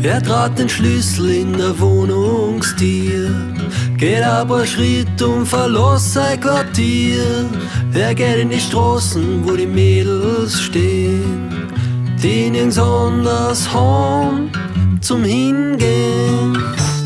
Er trat den Schlüssel in der Wohnungstür, geht ein paar Schritt und verlässt sein Quartier. Er geht in die Straßen, wo die Mädels stehen, die nirgends anders haben zum Hingehen.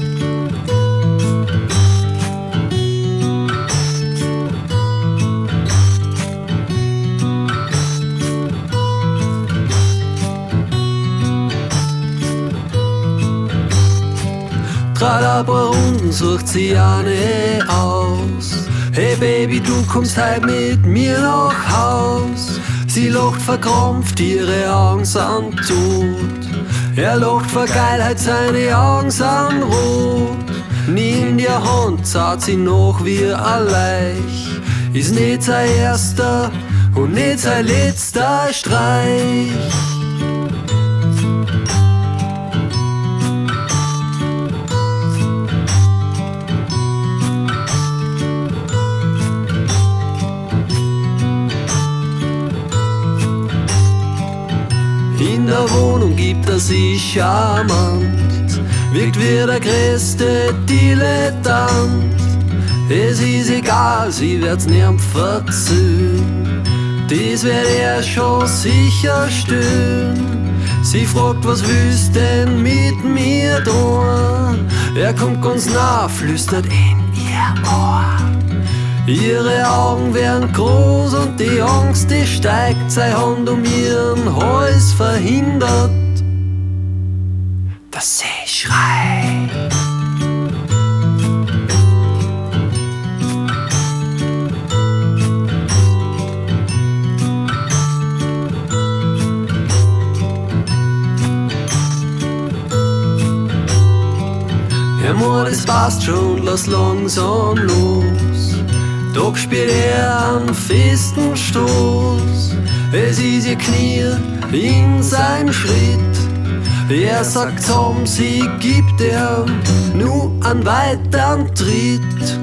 Trat ein paar Runden, sucht sie eine aus. Hey Baby, du kommst heut mit mir nach Haus. Sie lacht verkrampft, ihre Augen sind tot. Er lacht vor Geilheit, seine Augen sind rot. Nimm die Hand, zart sie noch wie ein Laich. Ist nicht sein erster und nicht sein letzter Streich. In der Wohnung gibt er sich charmant, wirkt wie der größte Dilettant. Es ist egal, sie wird's niemand verzöhnen, das wird er schon sicher stöhnen. Sie fragt, was willst denn mit mir tun? Er kommt ganz nah, flüstert in ihr Ohr. Ihre Augen werden groß und die Angst, die steigt. Seine Hand um ihren Hals verhindert, dass sie schreit. Ja, Mann, es passt schon, lass langsam los. Doch spürt er einen festen Stoß. Es ist ihr Knie in seinem Schritt. Er sagt zusammen, sie gibt er nur einen weiteren Tritt.